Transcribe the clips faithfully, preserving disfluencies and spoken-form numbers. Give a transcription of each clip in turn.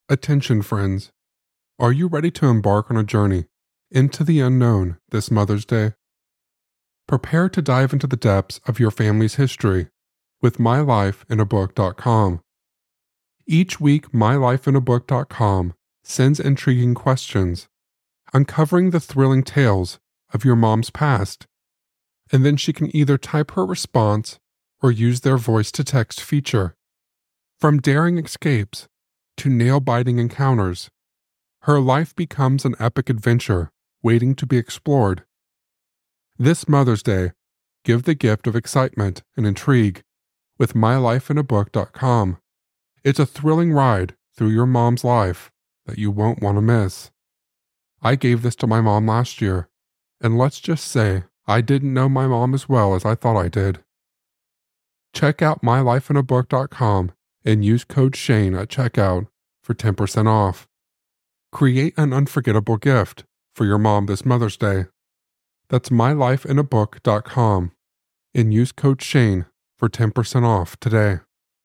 Attention, friends. Are you ready to embark on a journey into the unknown this Mother's Day? Prepare to dive into the depths of your family's history with my life in a book dot com. Each week, my life in a book dot com sends intriguing questions, uncovering the thrilling tales of your mom's past, and then she can either type her response or use their voice-to-text feature. From daring escapes to nail-biting encounters, her life becomes an epic adventure waiting to be explored. This Mother's Day, give the gift of excitement and intrigue with my life in a book dot com. It's a thrilling ride through your mom's life that you won't want to miss. I gave this to my mom last year, and let's just say I didn't know my mom as well as I thought I did. Check out my life in a book dot com and use code Shane at checkout for ten percent off. Create an unforgettable gift for your mom this Mother's Day. That's my life in a book dot com and use code Shane for ten percent off today.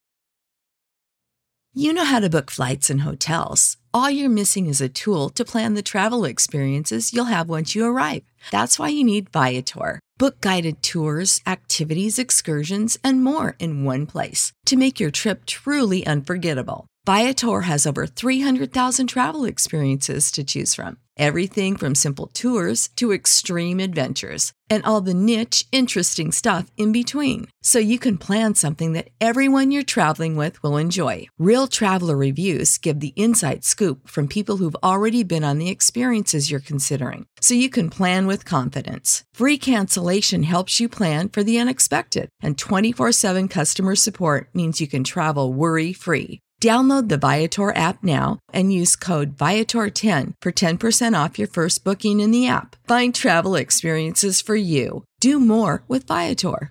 You know how to book flights and hotels. All you're missing is a tool to plan the travel experiences you'll have once you arrive. That's why you need Viator. Book guided tours, activities, excursions, and more in one place to make your trip truly unforgettable. Viator has over three hundred thousand travel experiences to choose from. Everything from simple tours to extreme adventures and all the niche, interesting stuff in between. So you can plan something that everyone you're traveling with will enjoy. Real traveler reviews give the inside scoop from people who've already been on the experiences you're considering. So you can plan with confidence. Free cancellation helps you plan for the unexpected. And twenty-four seven customer support means you can travel worry-free. Download the Viator app now and use code Viator ten for ten percent off your first booking in the app. Find travel experiences for you. Do more with Viator.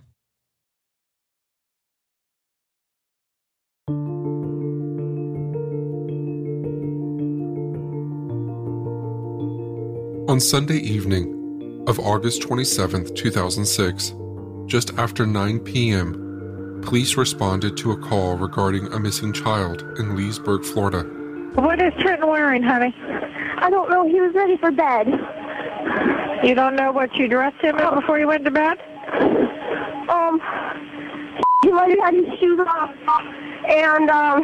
On Sunday evening of August twenty-seventh, two thousand six, just after nine p.m., police responded to a call regarding a missing child in Leesburg, Florida. What is Trenton wearing, honey? I don't know. He was ready for bed. You don't know what you dressed him in before you went to bed? Um, he might have had his shoes off and, um,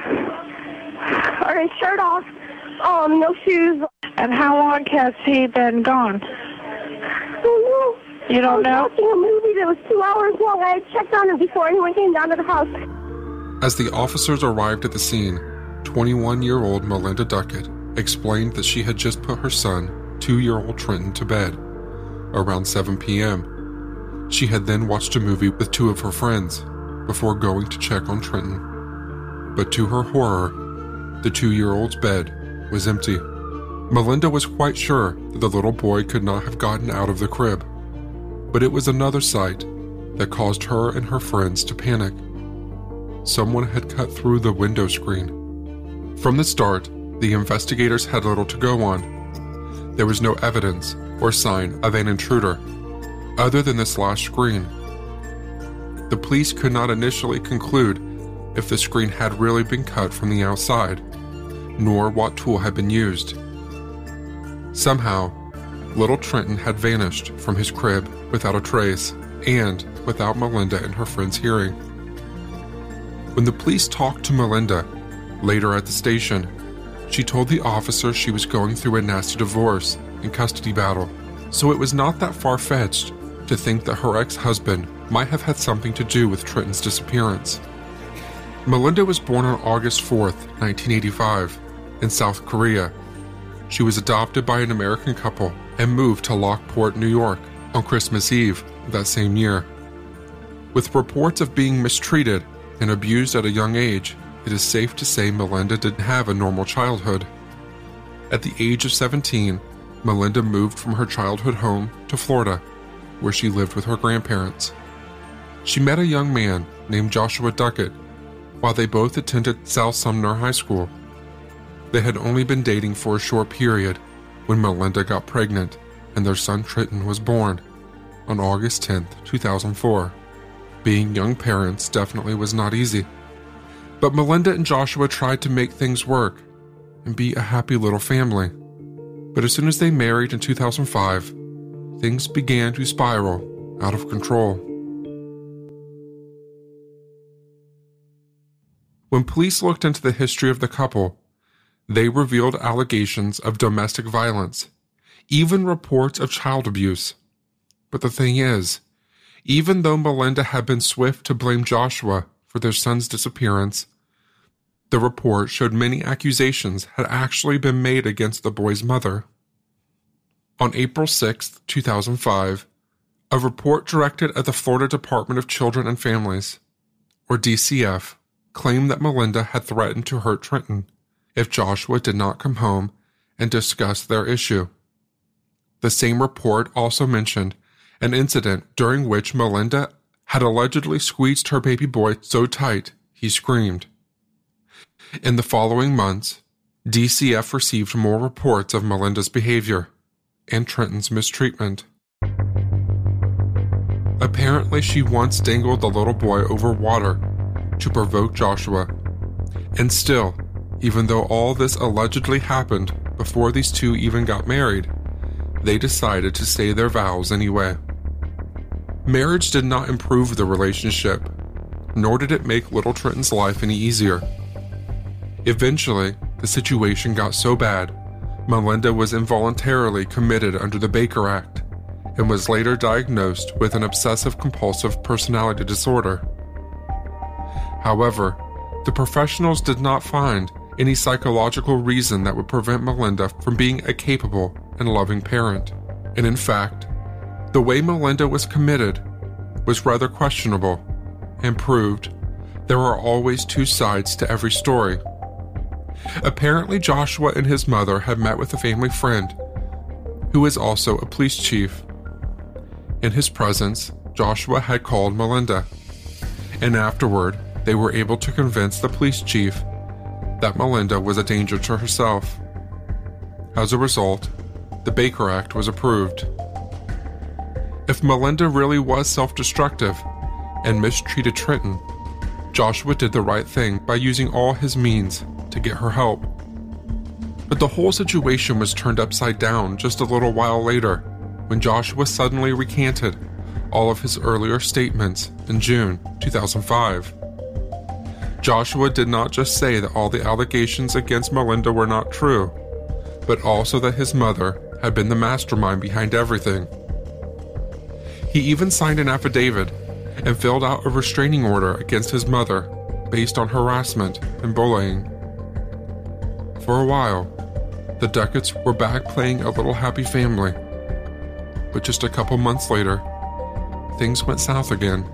or his shirt off. Um, no shoes. And how long has he been gone? I don't know. You don't know? I was watching a movie that was two hours long. I had checked on him before anyone came down to the house. As the officers arrived at the scene, twenty-one-year-old Melinda Duckett explained that she had just put her son, two-year-old Trenton, to bed around seven p.m. She had then watched a movie with two of her friends before going to check on Trenton. But to her horror, the two-year-old's bed was empty. Melinda was quite sure that the little boy could not have gotten out of the crib. But it was another sight that caused her and her friends to panic. Someone had cut through the window screen. From the start, the investigators had little to go on. There was no evidence or sign of an intruder, other than the slashed screen. The police could not initially conclude if the screen had really been cut from the outside, nor what tool had been used. Somehow, little Trenton had vanished from his crib without a trace and without Melinda and her friends hearing. When the police talked to Melinda later at the station, she told the officer she was going through a nasty divorce and custody battle, so it was not that far-fetched to think that her ex-husband might have had something to do with Trenton's disappearance. Melinda was born on August fourth, nineteen eighty-five, in South Korea. She was adopted by an American couple and moved to Lockport, New York on Christmas Eve that same year. With reports of being mistreated and abused at a young age, it is safe to say Melinda didn't have a normal childhood. At the age of seventeen, Melinda moved from her childhood home to Florida, where she lived with her grandparents. She met a young man named Joshua Duckett while they both attended South Sumner High School. They had only been dating for a short period when Melinda got pregnant and their son Trenton was born on August tenth, two thousand four. Being young parents definitely was not easy. But Melinda and Joshua tried to make things work, and be a happy little family. But as soon as they married in two thousand five, things began to spiral out of control. When police looked into the history of the couple, they revealed allegations of domestic violence, even reports of child abuse. But the thing is, even though Melinda had been swift to blame Joshua for their son's disappearance, the report showed many accusations had actually been made against the boy's mother. On April sixth, two thousand five, a report directed at the Florida Department of Children and Families, or D C F, claimed that Melinda had threatened to hurt Trenton if Joshua did not come home and discuss their issue. The same report also mentioned an incident during which Melinda had allegedly squeezed her baby boy so tight he screamed. In the following months, D C F received more reports of Melinda's behavior and Trenton's mistreatment. Apparently, she once dangled the little boy over water to provoke Joshua. And still, even though all this allegedly happened before these two even got married, they decided to say their vows anyway. Marriage did not improve the relationship, nor did it make little Trenton's life any easier. Eventually, the situation got so bad, Melinda was involuntarily committed under the Baker Act and was later diagnosed with an obsessive-compulsive personality disorder. However, the professionals did not find any psychological reason that would prevent Melinda from being a capable and loving parent. And in fact, the way Melinda was committed was rather questionable and proved there are always two sides to every story. Apparently, Joshua and his mother had met with a family friend who is also a police chief. In his presence, Joshua had called Melinda, and afterward, they were able to convince the police chief that Melinda was a danger to herself. As a result, the Baker Act was approved. If Melinda really was self-destructive and mistreated Trenton, Joshua did the right thing by using all his means to get her help. But the whole situation was turned upside down just a little while later when Joshua suddenly recanted all of his earlier statements in June two thousand five. Joshua did not just say that all the allegations against Melinda were not true, but also that his mother had been the mastermind behind everything. He even signed an affidavit and filled out a restraining order against his mother based on harassment and bullying. For a while, the Ducketts were back playing a little happy family, but just a couple months later, things went south again.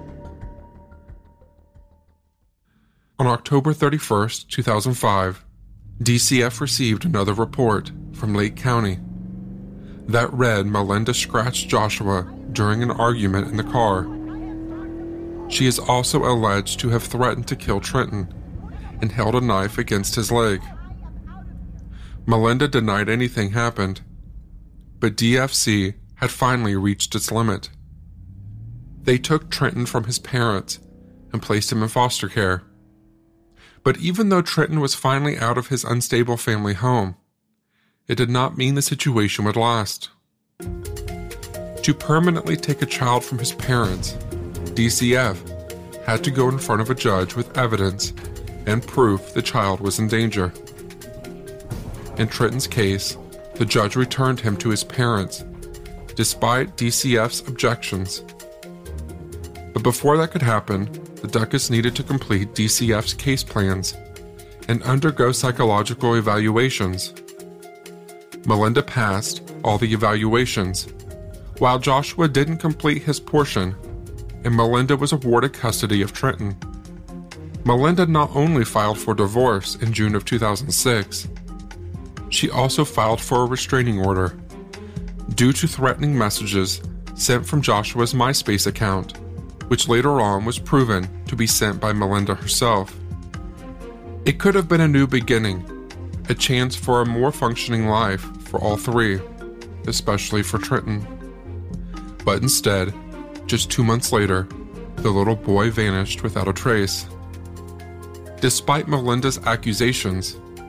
On October thirty-first, two thousand five, D C F received another report from Lake County that read Melinda scratched Joshua during an argument in the car. She is also alleged to have threatened to kill Trenton and held a knife against his leg. Melinda denied anything happened, but D F C had finally reached its limit. They took Trenton from his parents and placed him in foster care. But even though Trenton was finally out of his unstable family home, it did not mean the situation would last. To permanently take a child from his parents, D C F had to go in front of a judge with evidence and proof the child was in danger. In Trenton's case, the judge returned him to his parents, despite D C F's objections. But before that could happen, the Ducketts needed to complete D C F's case plans and undergo psychological evaluations. Melinda passed all the evaluations, while Joshua didn't complete his portion, and Melinda was awarded custody of Trenton. Melinda not only filed for divorce in June of two thousand six, she also filed for a restraining order due to threatening messages sent from Joshua's MySpace account, which later on was proven to be sent by Melinda herself. It could have been a new beginning, a chance for a more functioning life for all three, especially for Trenton. But instead, just two months later, the little boy vanished without a trace. Despite Melinda's accusations,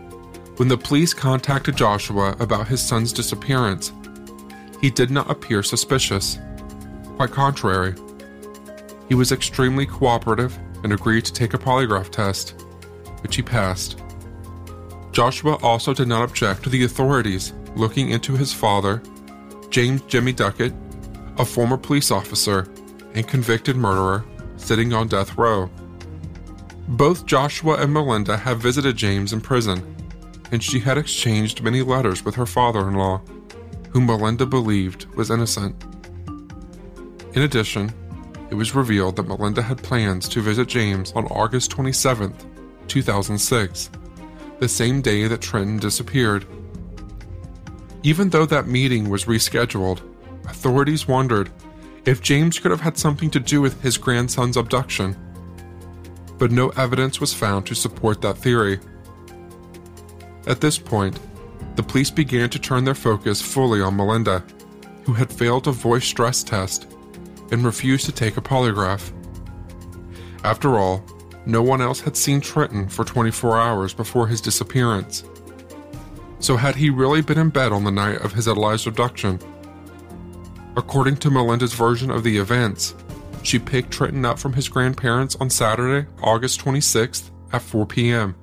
When the police contacted Joshua about his son's disappearance, he did not appear suspicious. Quite contrary. He was extremely cooperative and agreed to take a polygraph test, which he passed. Joshua also did not object to the authorities looking into his father, James Jimmy Duckett, a former police officer and convicted murderer, sitting on death row. Both Joshua and Melinda have visited James in prison, and she had exchanged many letters with her father-in-law, whom Melinda believed was innocent. In addition, it was revealed that Melinda had plans to visit James on August twenty-seventh, two thousand six, the same day that Trenton disappeared. Even though that meeting was rescheduled, authorities wondered if James could have had something to do with his grandson's abduction. But no evidence was found to support that theory. At this point, the police began to turn their focus fully on Melinda, who had failed a voice stress test and refused to take a polygraph. After all, no one else had seen Trenton for twenty-four hours before his disappearance. So had he really been in bed on the night of his alleged abduction? According to Melinda's version of the events, she picked Trenton up from his grandparents on Saturday, August twenty-sixth at four p.m.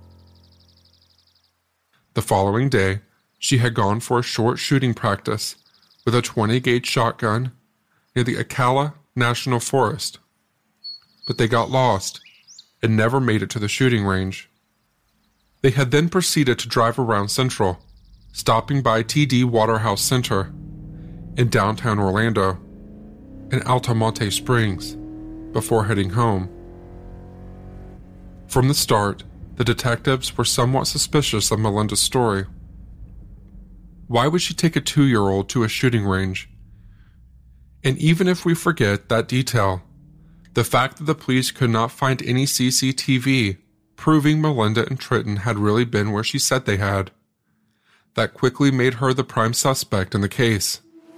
The following day, she had gone for a short shooting practice with a twenty gauge shotgun near the Ocala National Forest. But they got lost and never made it to the shooting range. They had then proceeded to drive around Central, stopping by T D Waterhouse Center in downtown Orlando and Altamonte Springs before heading home. From the start, the detectives were somewhat suspicious of Melinda's story. Why would she take a two-year-old to a shooting range? And even if we forget that detail, the fact that the police could not find any C C T V proving Melinda and Trenton had really been where she said they had, that quickly made her the prime suspect in the case.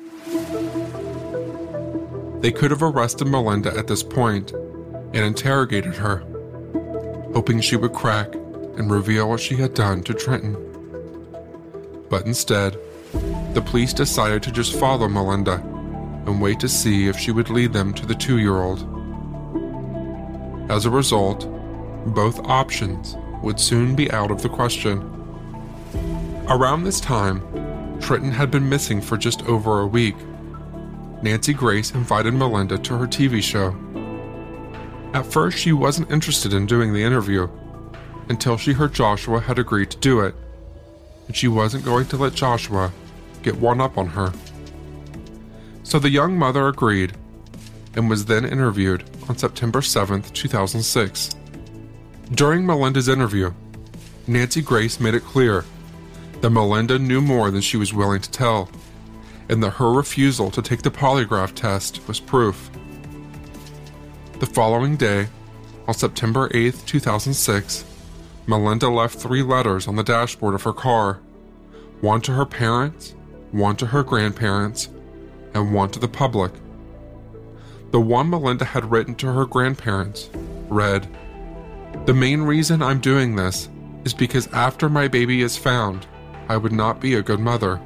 They could have arrested Melinda at this point and interrogated her, hoping she would crack and reveal what she had done to Trenton. But instead, the police decided to just follow Melinda and wait to see if she would lead them to the two-year-old. As a result, both options would soon be out of the question. Around this time, Trenton had been missing for just over a week. Nancy Grace invited Melinda to her T V show. At first, she wasn't interested in doing the interview until she heard Joshua had agreed to do it, and she wasn't going to let Joshua get one up on her. So the young mother agreed and was then interviewed on September seventh, two thousand six. During Melinda's interview, Nancy Grace made it clear that Melinda knew more than she was willing to tell, and that her refusal to take the polygraph test was proof. The following day, on September eighth, two thousand six, Melinda left three letters on the dashboard of her car, one to her parents, one to her grandparents, and one to the public. The one Melinda had written to her grandparents read, "The main reason I'm doing this is because after my baby is found, I would not be a good mother."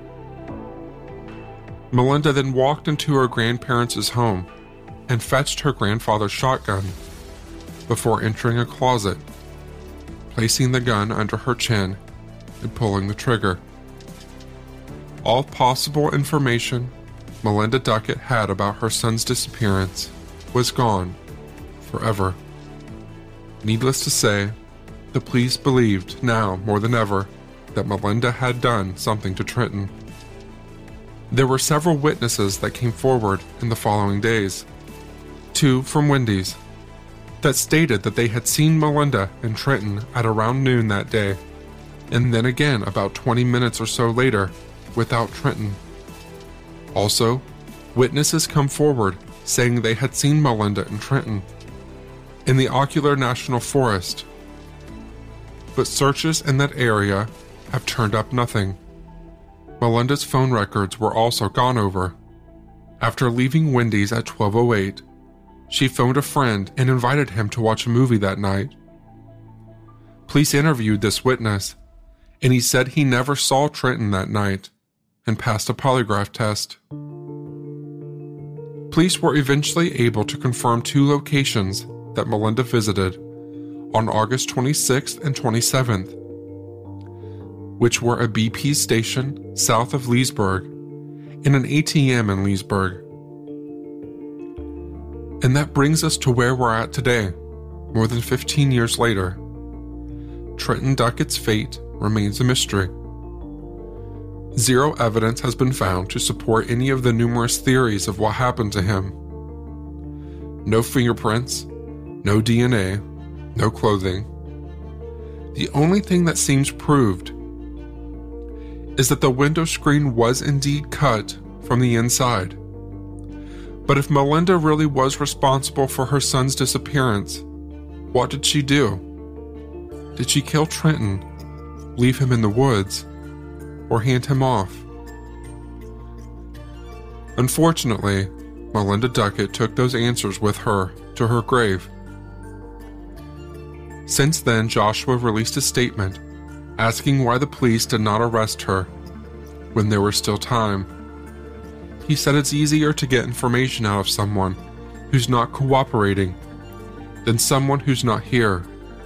Melinda then walked into her grandparents' home and fetched her grandfather's shotgun before entering a closet, placing the gun under her chin and pulling the trigger. All possible information Melinda Duckett had about her son's disappearance was gone forever. Needless to say, the police believed now more than ever that Melinda had done something to Trenton. There were several witnesses that came forward in the following days. Two from Wendy's that stated that they had seen Melinda and Trenton at around noon that day, and then again about twenty minutes or so later without Trenton. Also, witnesses come forward saying they had seen Melinda and Trenton in the Ocala National Forest, but searches in that area have turned up nothing. Melinda's phone records were also gone over. After leaving Wendy's at twelve oh eight, she phoned a friend and invited him to watch a movie that night. Police interviewed this witness, and he said he never saw Trenton that night and passed a polygraph test. Police were eventually able to confirm two locations that Melinda visited on August twenty-sixth and twenty-seventh, which were a B P station south of Leesburg and an A T M in Leesburg. And that brings us to where we're at today, more than fifteen years later. Trenton Duckett's fate remains a mystery. Zero evidence has been found to support any of the numerous theories of what happened to him. No fingerprints, no D N A, no clothing. The only thing that seems proved is that the window screen was indeed cut from the inside. But if Melinda really was responsible for her son's disappearance, what did she do? Did she kill Trenton, leave him in the woods, or hand him off? Unfortunately, Melinda Duckett took those answers with her to her grave. Since then, Joshua released a statement asking why the police did not arrest her when there was still time. He said it's easier to get information out of someone who's not cooperating than someone who's not here.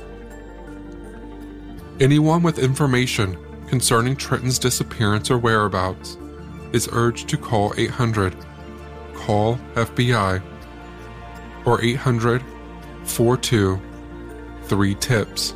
Anyone with information concerning Trenton's disappearance or whereabouts is urged to call eight hundred, call F B I, or eight hundred, four two, three tips.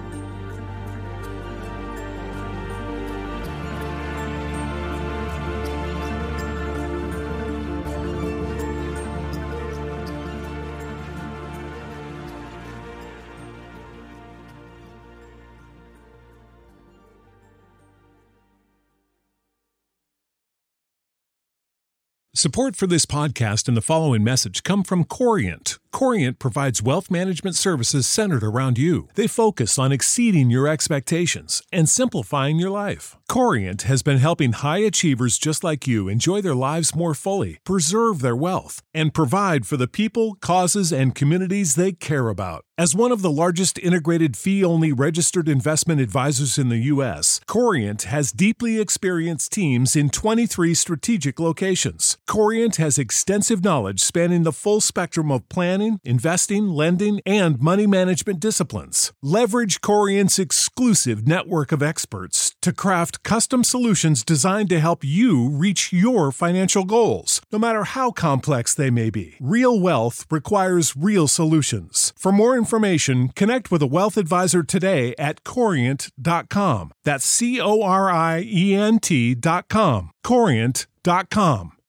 Support for this podcast and the following message come from Corient. Corient provides wealth management services centered around you. They focus on exceeding your expectations and simplifying your life. Corient has been helping high achievers just like you enjoy their lives more fully, preserve their wealth, and provide for the people, causes, and communities they care about. As one of the largest integrated fee-only registered investment advisors in the U S, Corient has deeply experienced teams in twenty-three strategic locations. Corient has extensive knowledge spanning the full spectrum of planning, investing, lending, and money management disciplines. Leverage Corient's exclusive network of experts to craft custom solutions designed to help you reach your financial goals, no matter how complex they may be. Real wealth requires real solutions. For more information, connect with a wealth advisor today at corient dot com. That's C O R I E N T dot com. corient dot com.